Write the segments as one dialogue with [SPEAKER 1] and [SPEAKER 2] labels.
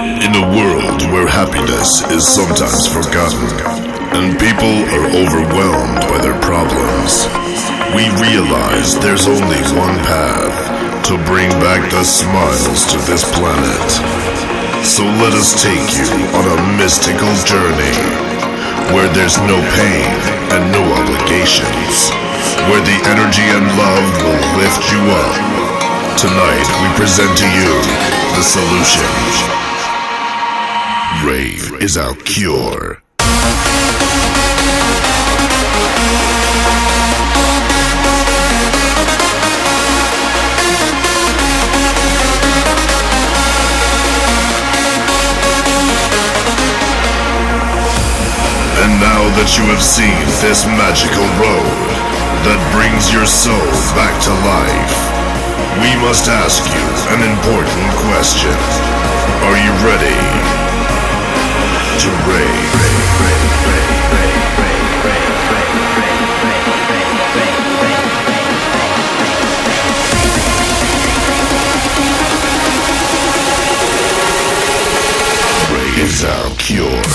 [SPEAKER 1] In a world where happiness is sometimes forgotten and people are overwhelmed by their problems, we realize there's only one path to bring back the smiles to this planet. So let us take you on a mystical journey where there's no pain and no obligations, where the energy and love will lift you up. Tonight we present to you the solution. Rave is our cure. And now that you have seen this magical road that brings your soul back to life, we must ask you an important question. Are you ready to rave? Rave is our cure.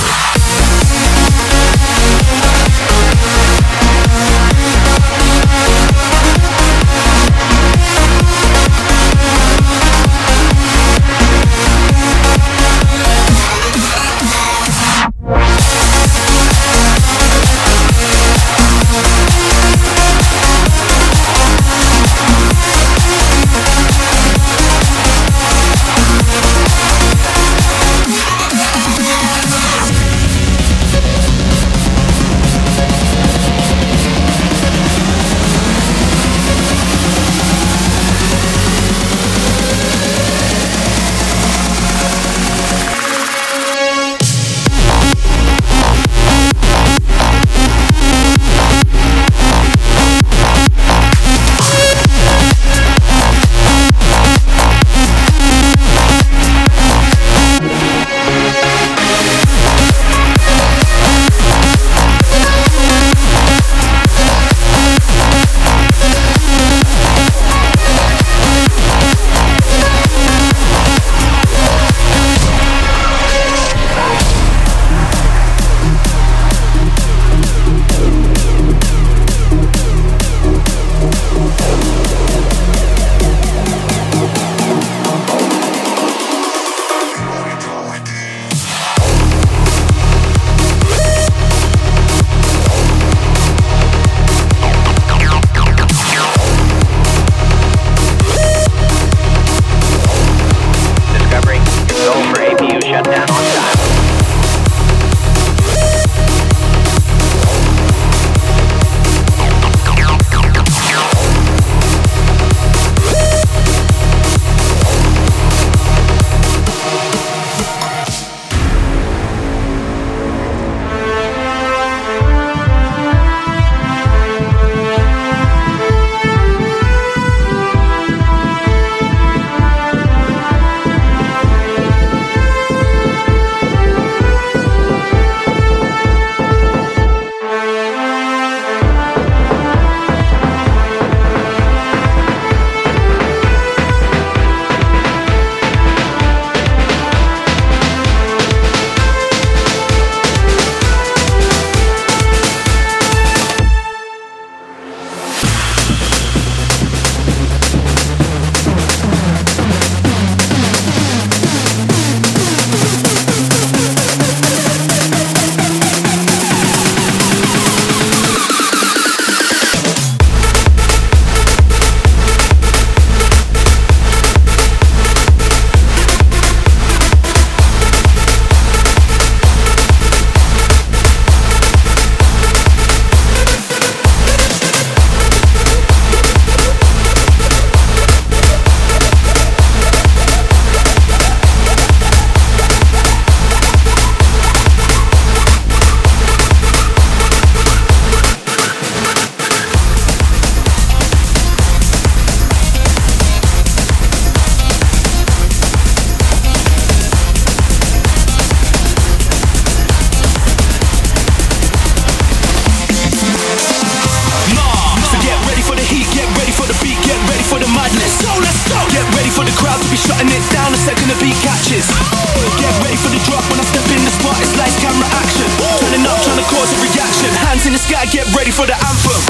[SPEAKER 2] So let's go. Get ready for the crowd to be shutting it down the second the beat catches. Get ready for the drop when I step in the spot. It's lights, camera, action. Turning up, trying to cause a reaction. Hands in the sky, get ready for the anthem.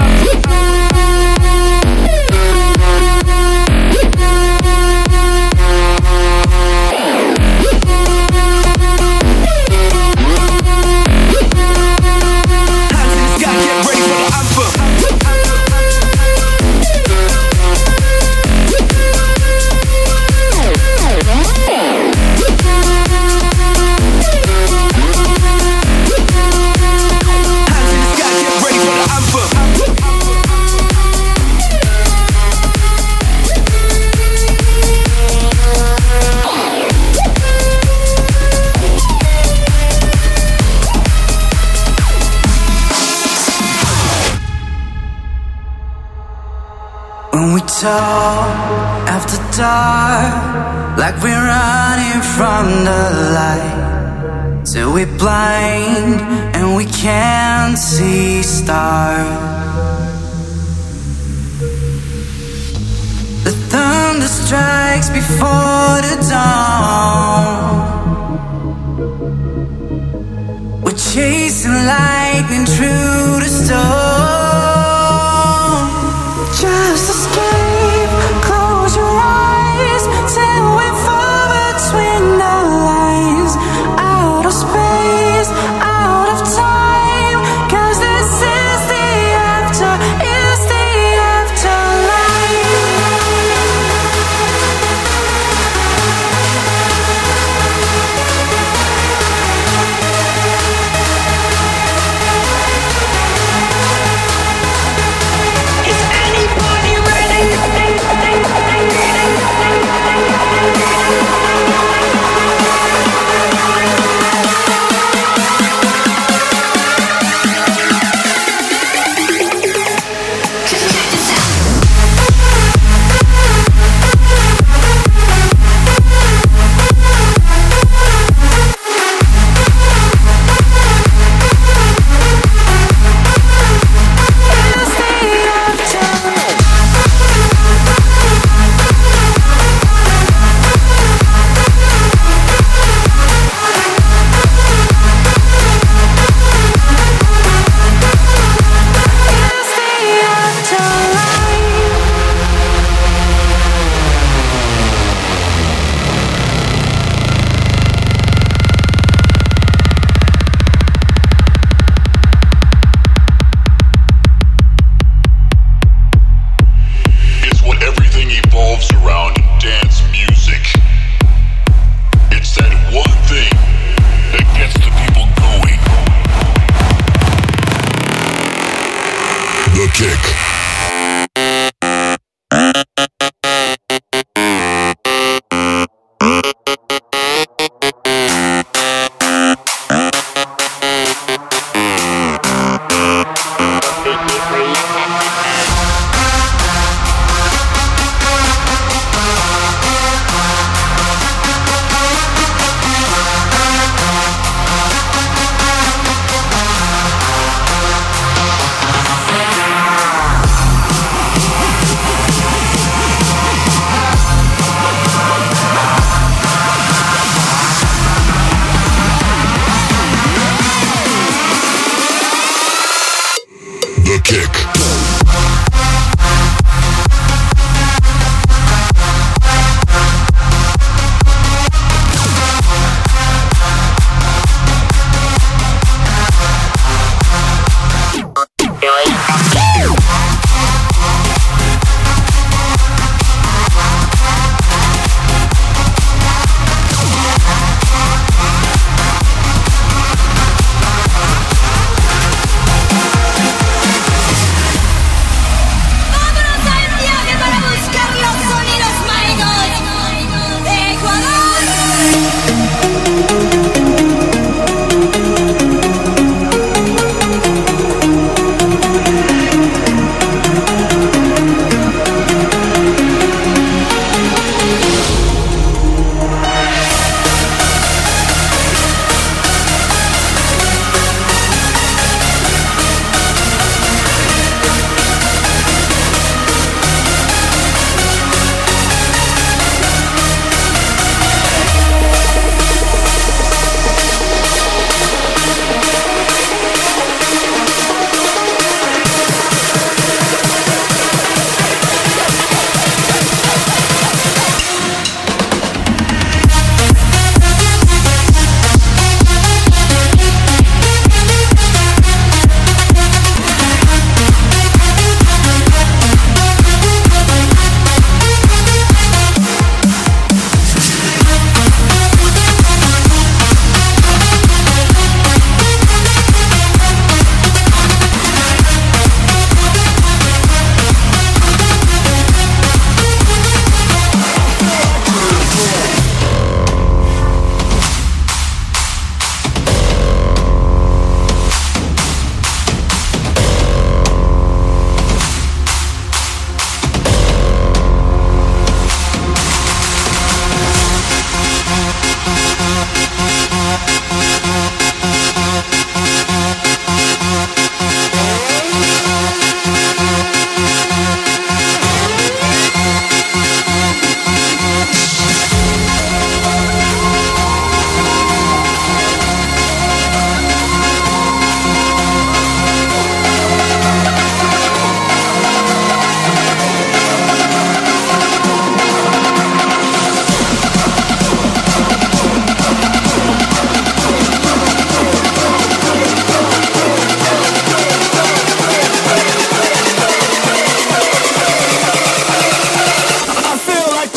[SPEAKER 3] Talk after dark, like we're running from the light, till we're blind and we can't see stars. The thunder strikes before the dawn. We're chasing lightning through the storm. Just escape, close your eyes, till we fall between the lines. Out of space, out of time, 'cause this is the after, is the afterlife.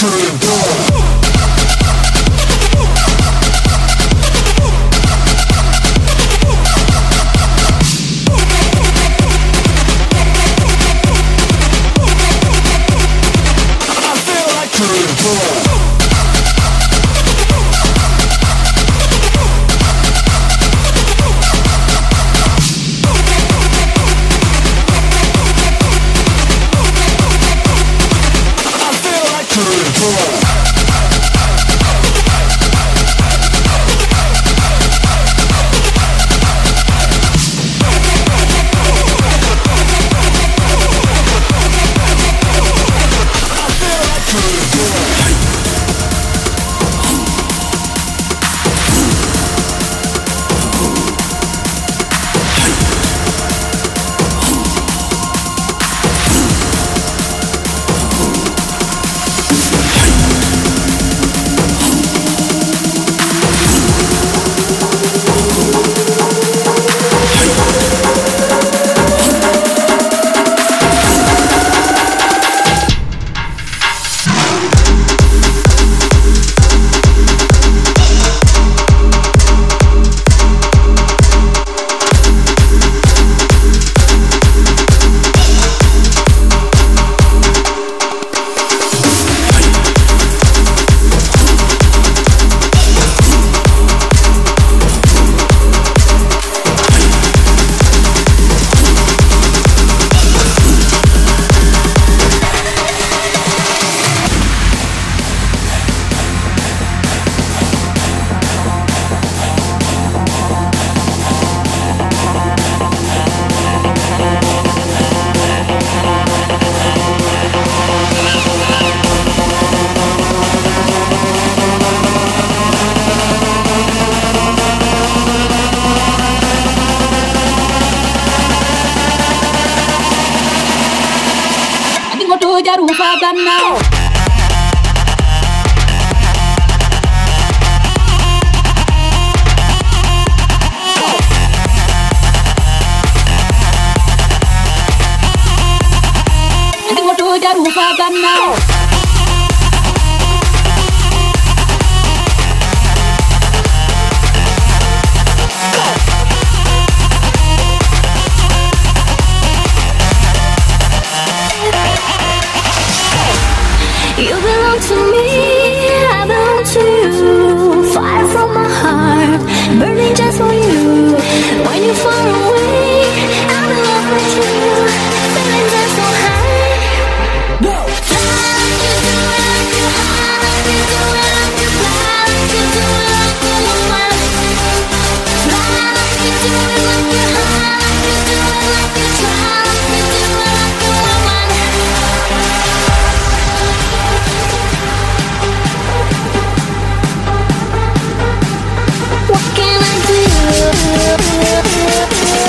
[SPEAKER 4] What can I do?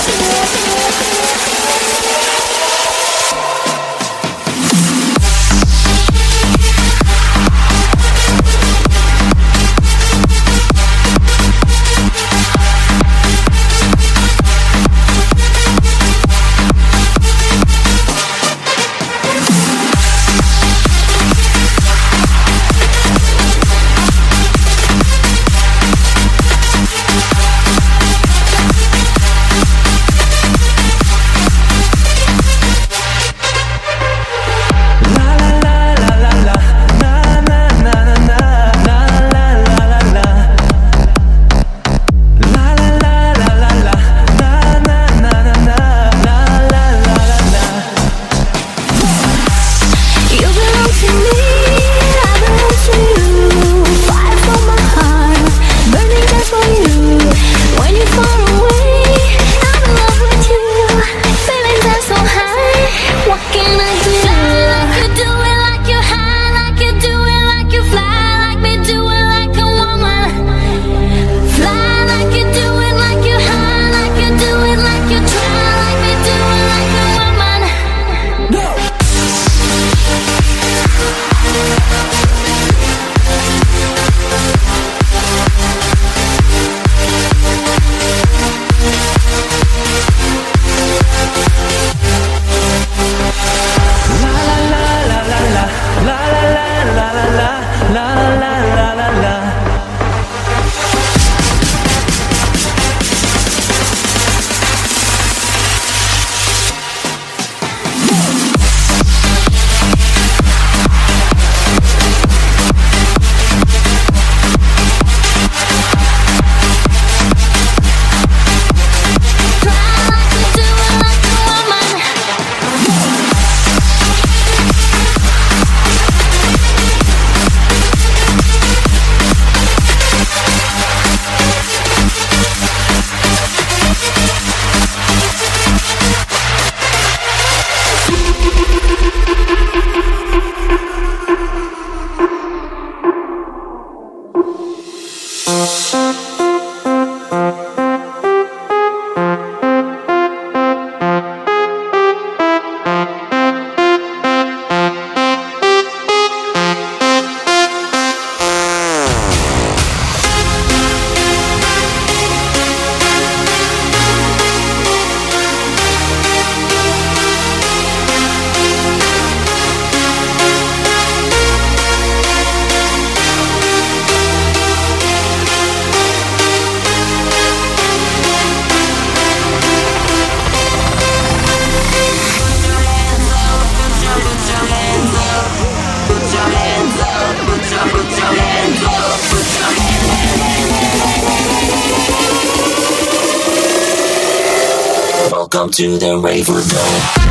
[SPEAKER 4] Welcome to the Raver Dome.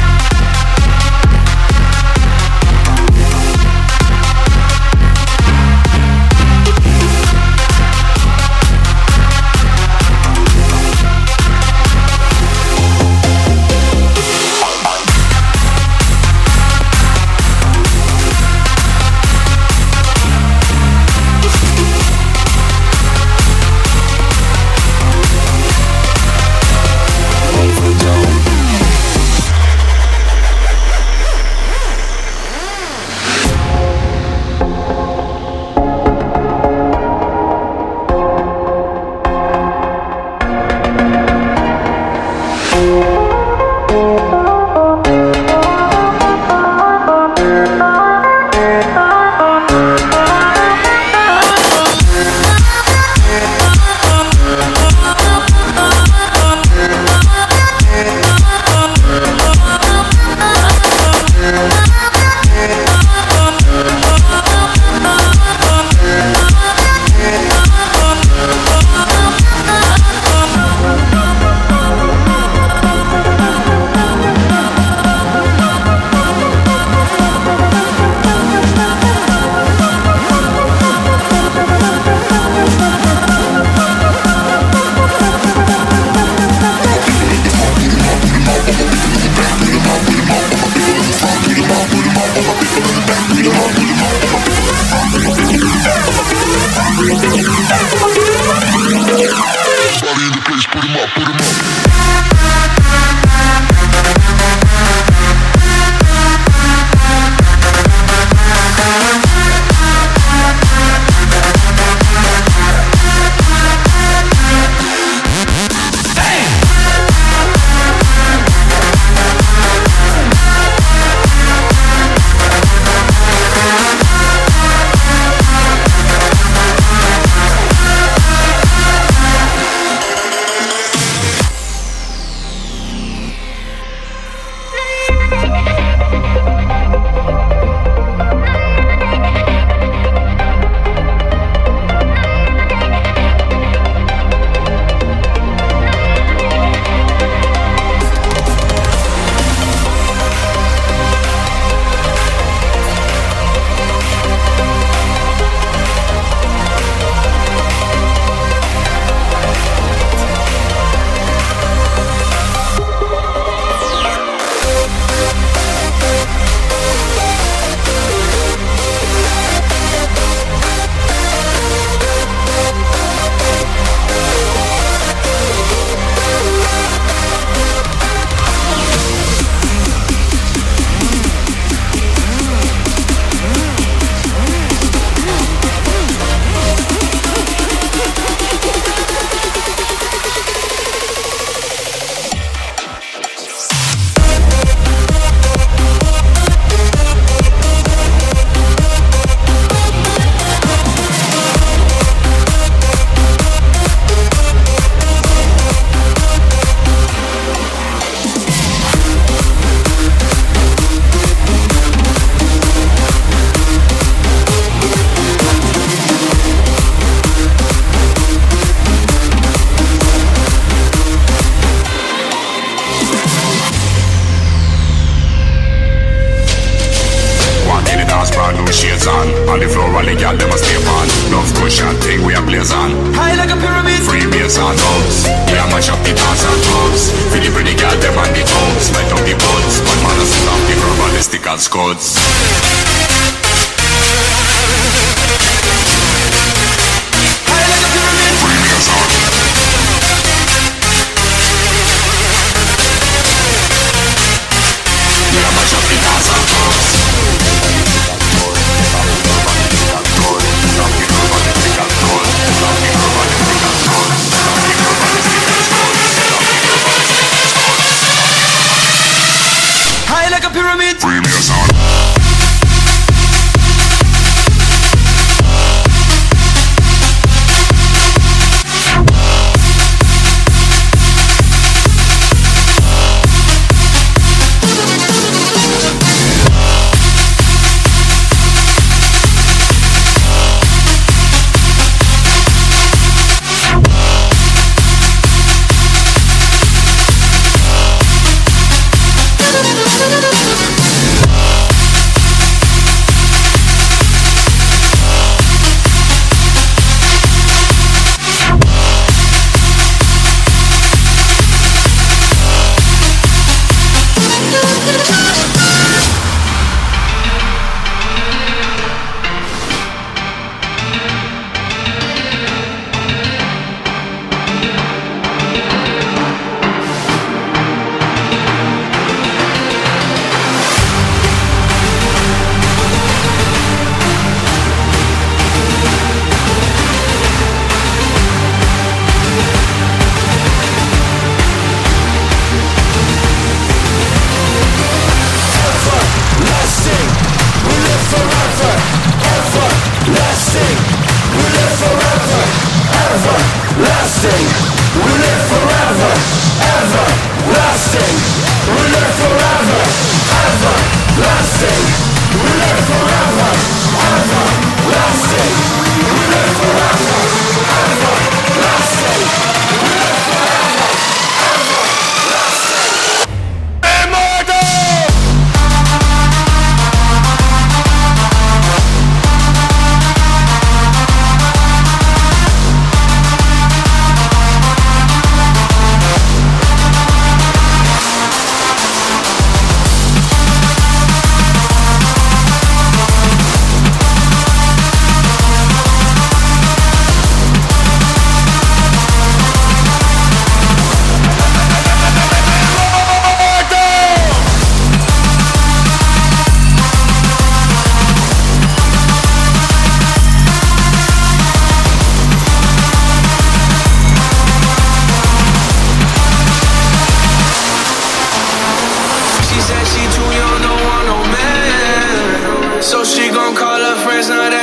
[SPEAKER 5] Free me a sound.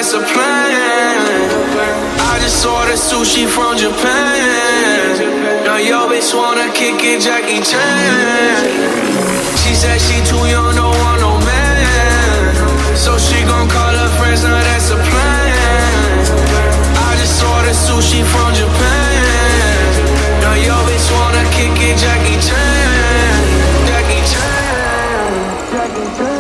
[SPEAKER 5] that's a plan. I just ordered sushi from Japan. Now yo bitch wanna kick it, Jackie Chan. She said she too young, don't want no man. So she gon' call her friends, now that's a plan. I just ordered sushi from Japan. Now yo bitch wanna kick it, Jackie Chan. Jackie Chan. Jackie Chan.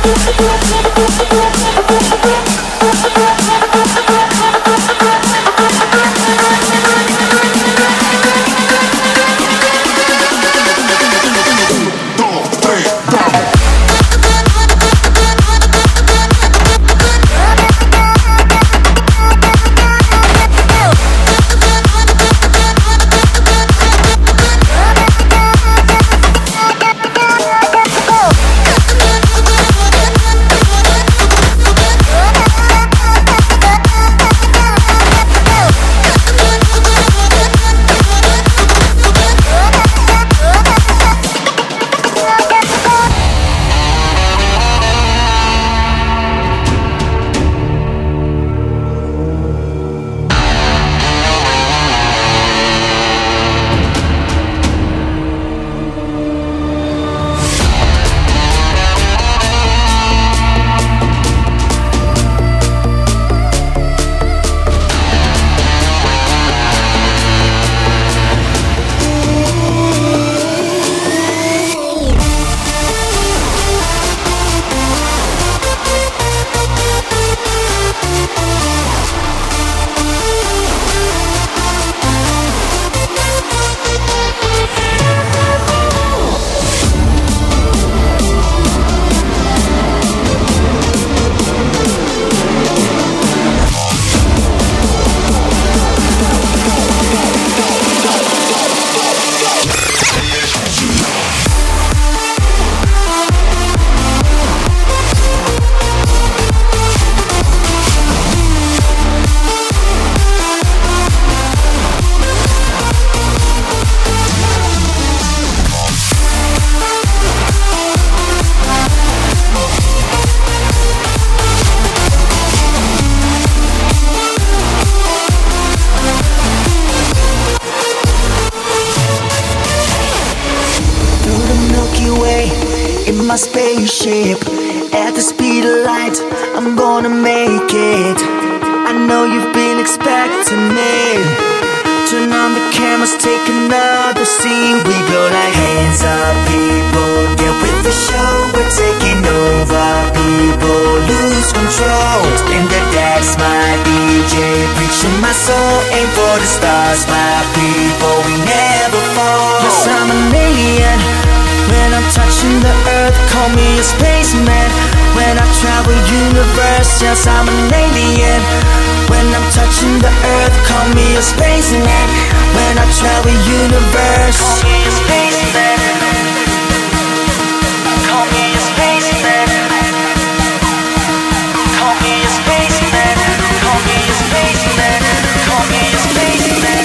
[SPEAKER 6] my spaceship at the speed of light. I'm gonna make it. I know you've been expecting me. Turn on the cameras, take another scene. We go like hands up, people, get with the show. We're taking over, people lose control. Spin the decks, my DJ, preaching my soul. Aim for the stars, my people, we never fall. Yes, I'm an alien. When I'm touching the earth, call me a spaceman. When I travel universe, yes, I'm an alien. When I'm touching the earth, call me a spaceman. When I travel universe, call me a spaceman. Call me a spaceman. Call me a spaceman. Call me a spaceman. Call me a spaceman.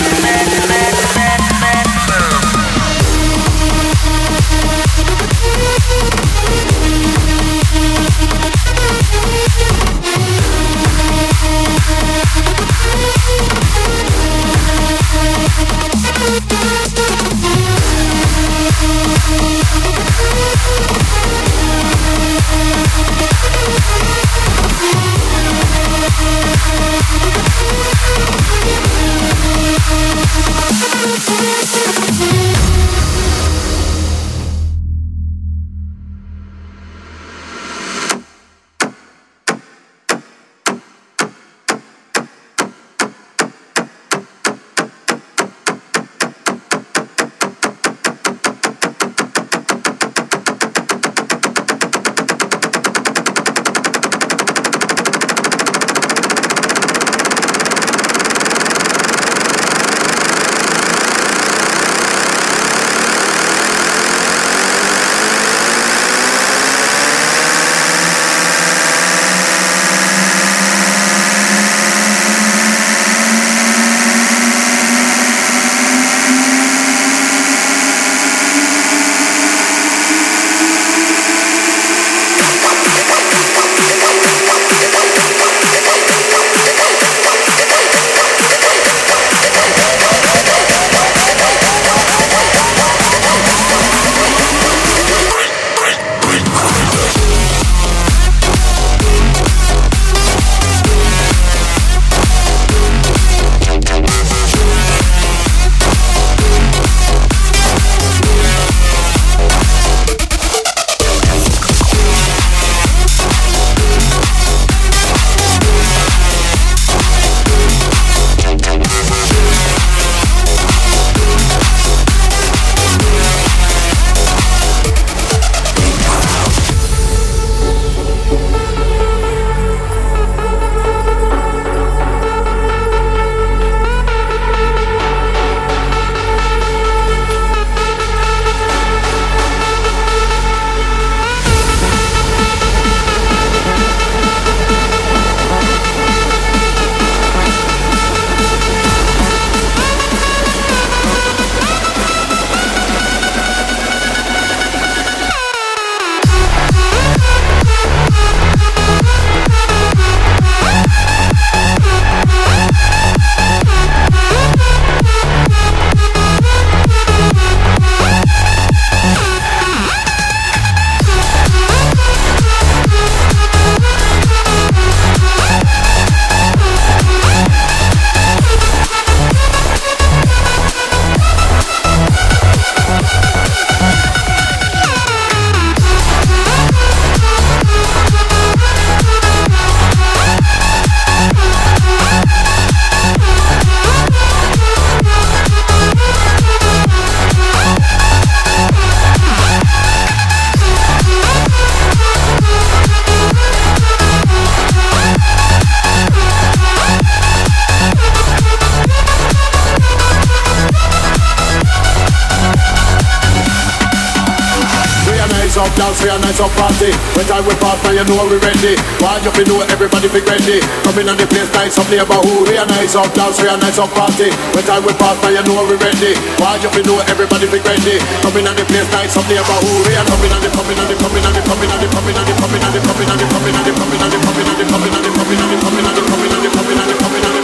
[SPEAKER 7] dance, we a nice up party. When time we pass, now you know we ready. Why you fi know everybody be ready? Coming on the place, nice up neighborhood. We a nice up dance, we a nice up party. When time we pass, now you know we ready. Why you fi know everybody be ready? Coming on the place, nice up neighborhood. We a coming on the coming on the coming on the coming on the coming on the coming on the coming on the coming on the coming on the coming on the coming on the coming on the coming on the coming on the coming on the coming on the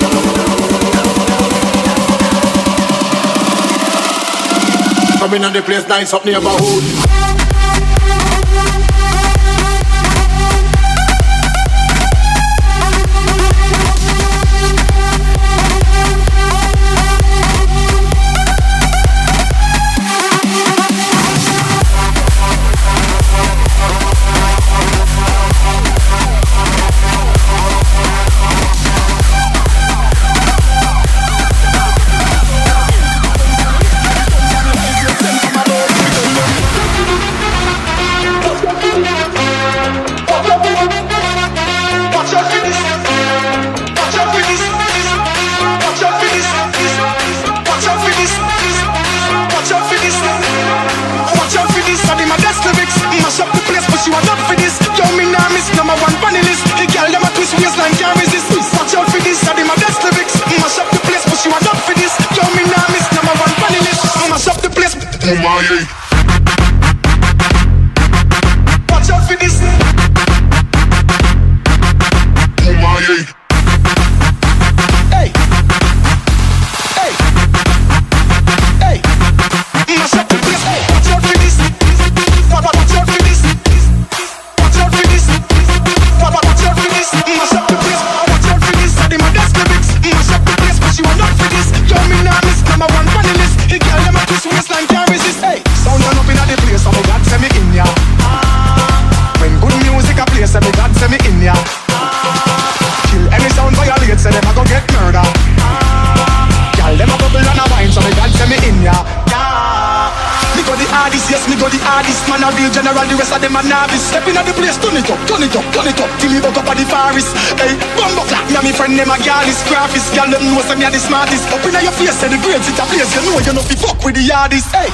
[SPEAKER 7] coming on the place, nice up neighborhood. Watch out for this. Hey, hey, hey, mash up the place. Watch out for this. Watch out for this. Watch out for this. Watch out for this. Mash up the place. Watch out for this. I did my best lyrics. Mash up the place, but you are not for this. Yo, me now miss number one funny list. He girl them a twist waistline can't resist. Hey, sound run up inna the place, and me God send me in ya. When good music a play, say me God send me in ya. Kill any sound violate, say them a go get murder. Girl them a bubble and a wine, so me God send me in ya. Me go the hardest, yes me go the hardest. Man a real general, the rest of them a novice. Step inna the place, turn it up, turn it up, turn it up, till me buck up at the forest. Hey, bumbo clap, me and me friend them a girlies, graphist. Girl them know say me a the smartest. Up inna your face, say the grades it a place. You know you no fi fuck with the hardest. Hey.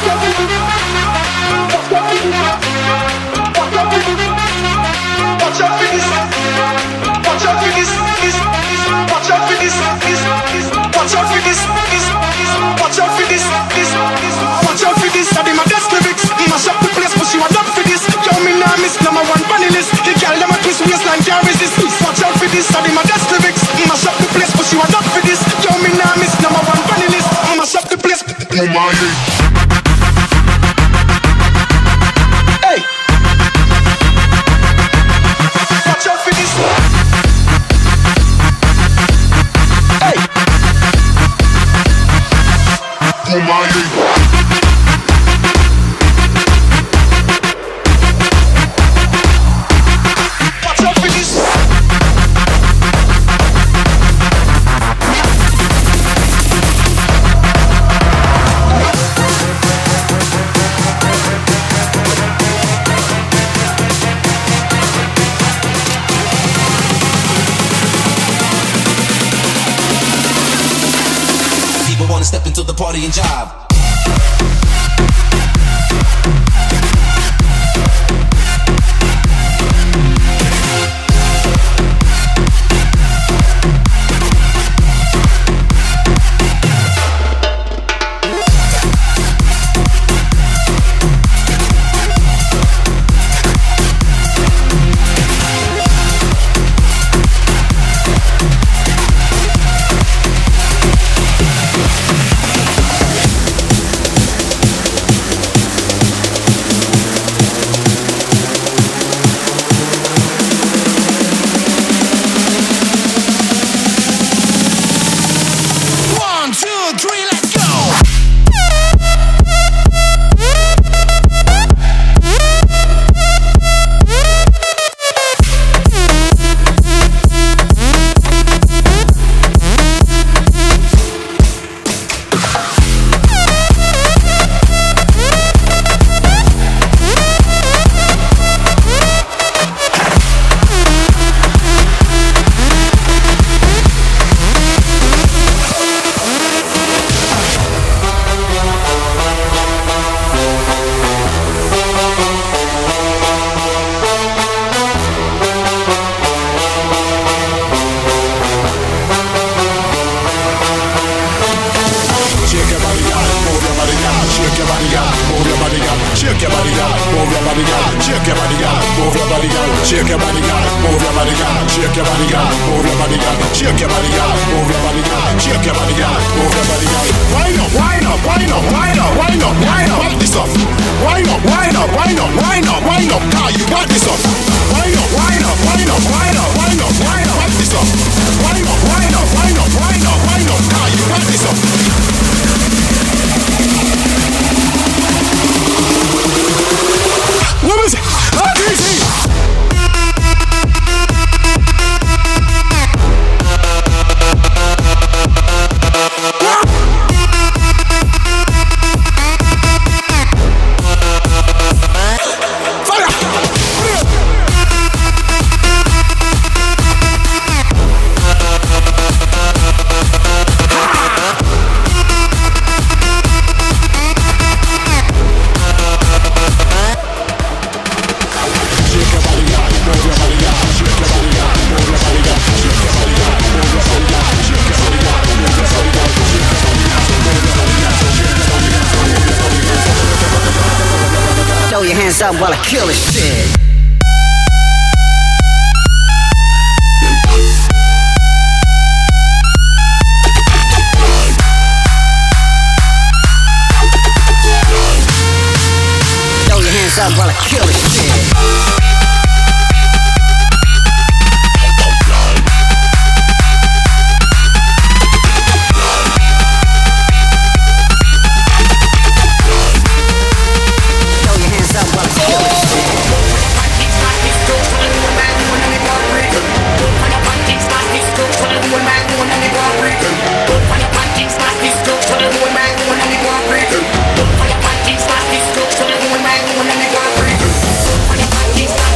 [SPEAKER 7] Watch out for this. Watch out for this. Watch out for this. Watch out for this. Watch out for this. Watch out for this. I did my best lyrics. Mash up the place, but you are not for this. Yo, me now miss number one funny list. The girl them a twist waistline can't resist. Watch out for this. I did my best lyrics. Mash up the place, but you are not for this. Yo, me now miss number one funny list. Mash up the place. Hey. Watch out for this. Hey. Watch out for this.
[SPEAKER 2] People wanna step into the party and jive.
[SPEAKER 7] shake your body, girl. Move your body, girl. Shake your body, girl. Move your body, girl. Shake your body, girl. Move your body, girl. Shake your body, girl. Move your body, girl. Shake your body, girl. Move your body, girl. Shake your body, girl. Move your body, girl. Wind up, wind up, wind up, wind up, wind up, wind up. Wind this up. Wind up, wind up, wind up, wind up, wind up. Now you wind this up. Wind up, wind up, wind up, wind up, wind up, wind up. Wind this up. Wind up, wind up, wind up, wind up, wind up. Now you wind this up. What was it? Easy.
[SPEAKER 6] Throw your hands up while I kill this shit. Throw your hands up while I kill this shit.
[SPEAKER 3] These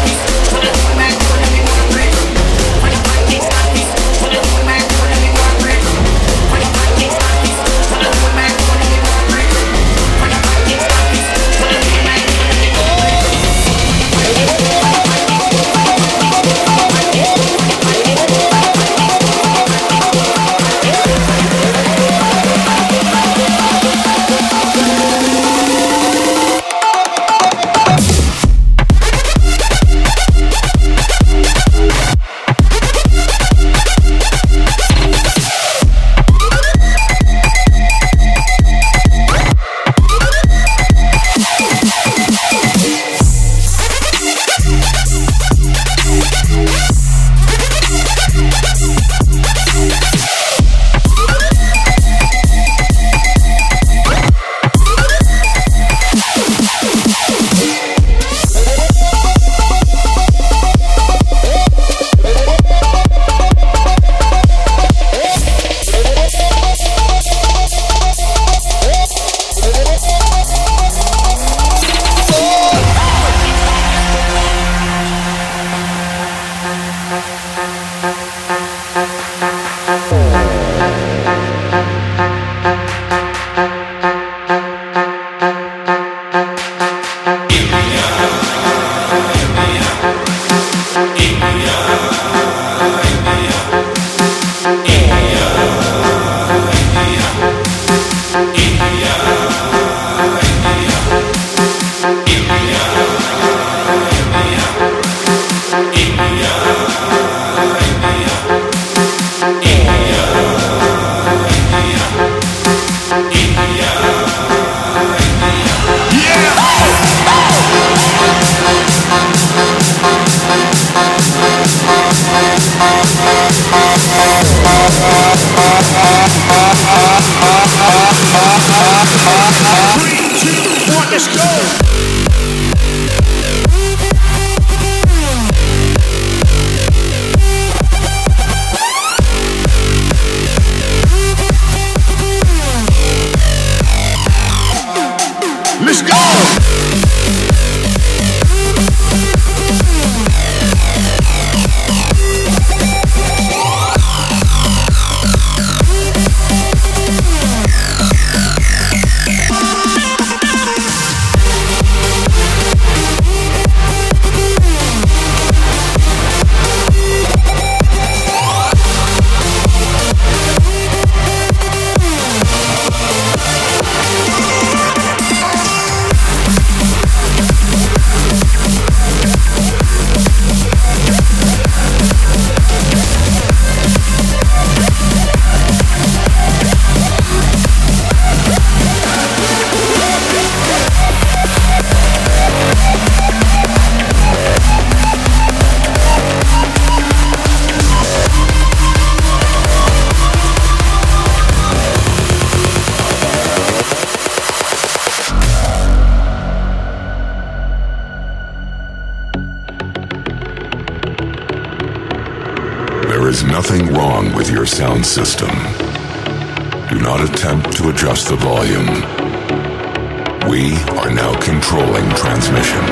[SPEAKER 8] sound system. Do not attempt to adjust the volume. We are now controlling transmission.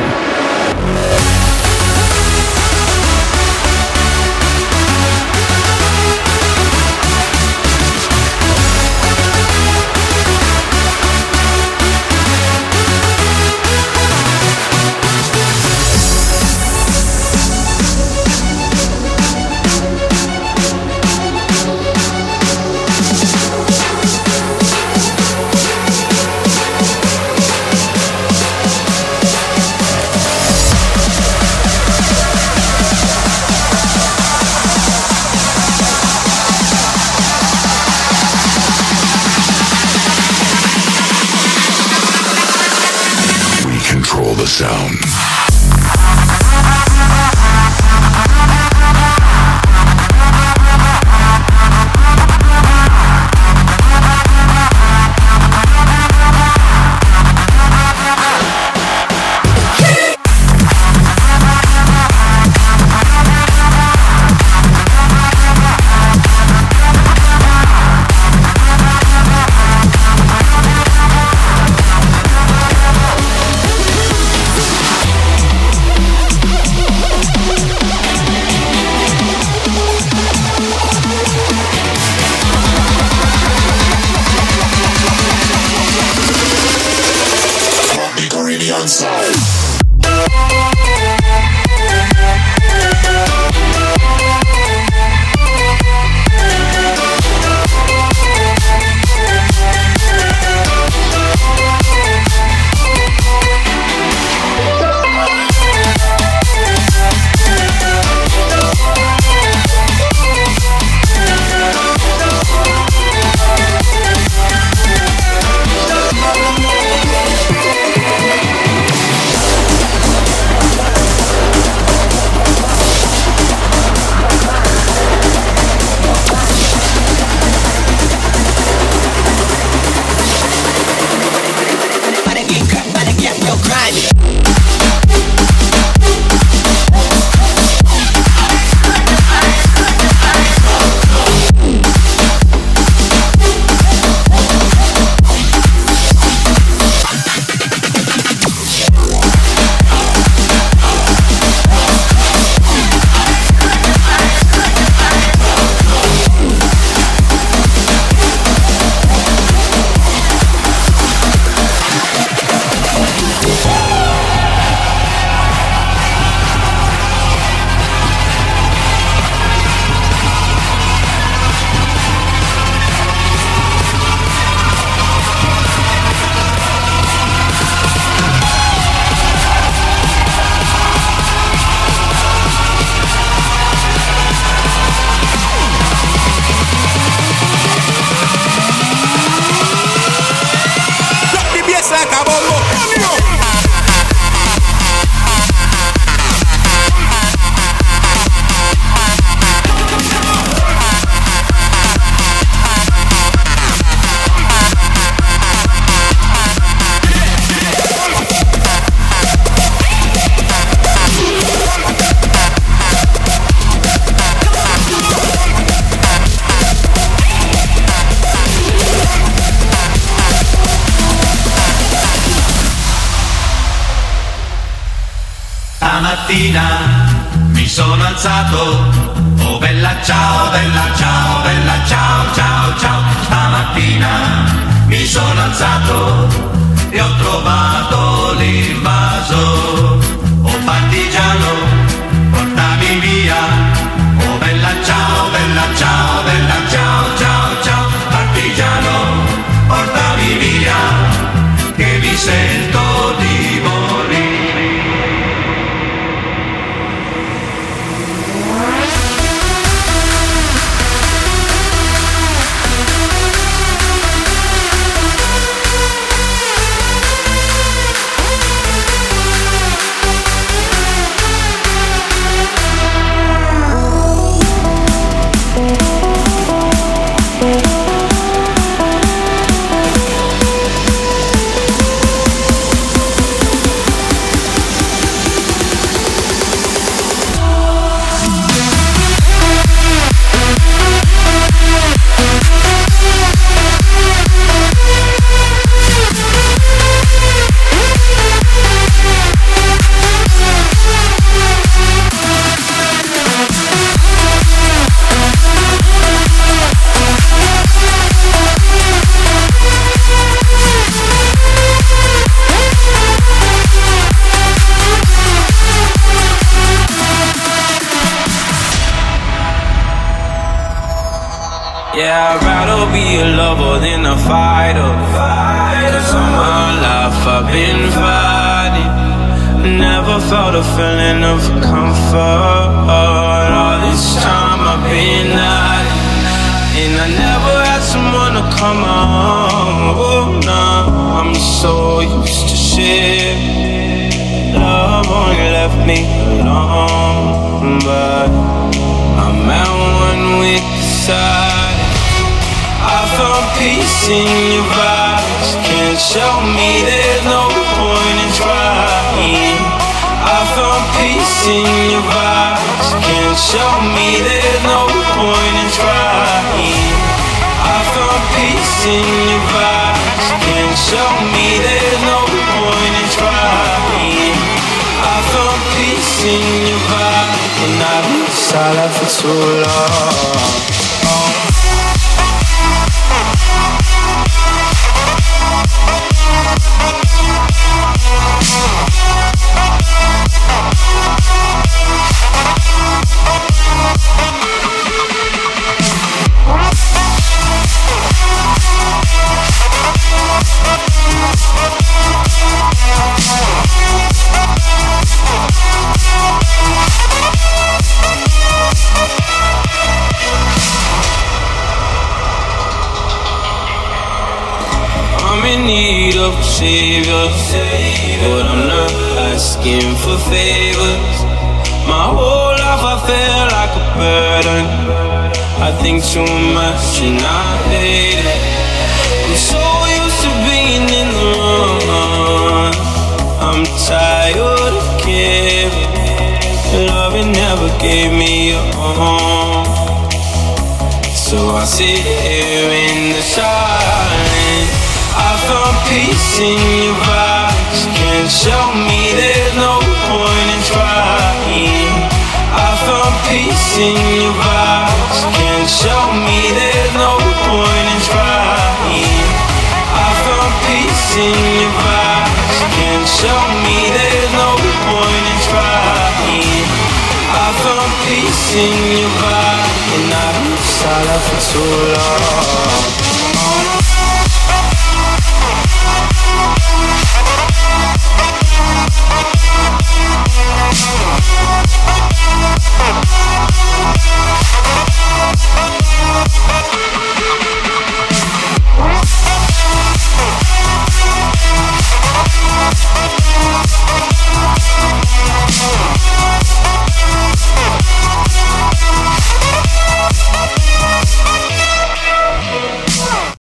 [SPEAKER 8] The sound.
[SPEAKER 9] Stamattina mi sono alzato, oh bella ciao, bella ciao, bella ciao, ciao, ciao. Stamattina mi sono alzato e ho trovato l'invaso. Oh partigiano, portami via, oh bella ciao, bella ciao, bella ciao, ciao, ciao. Partigiano, portami via, che mi sento di morire.
[SPEAKER 5] I'd rather be a lover than a fighter. Cause all my life I've been fighting. Never felt a feeling of comfort. All this time I've been hiding, and I never had someone to come on. Oh, nah, I'm so used to shit. Love only left me alone, but I'm at one with the side. I found peace in your vibes. Can't show me there's no point in trying. I found peace in your vibes. Can't show me there's no point in trying. I found peace in your vibes. Can't show me there's no point in trying. I found peace in your vibes, and I've been silent for too long. I'm in need of a savior, but I'm not asking for favors. My whole life I feel like a burden. I think too much and I hate it. I'm so used to being in the wrong. I'm tired of giving. Loving never gave me a home. So I sit here in the silence. I found peace in your vibes. Can't show me there's no point in trying. I found peace in your vibes. Can't show me there's no point in trying. I found peace in your vibes. Can't show me there's no point in trying. I found peace in your vibes, and I've been silent for too long.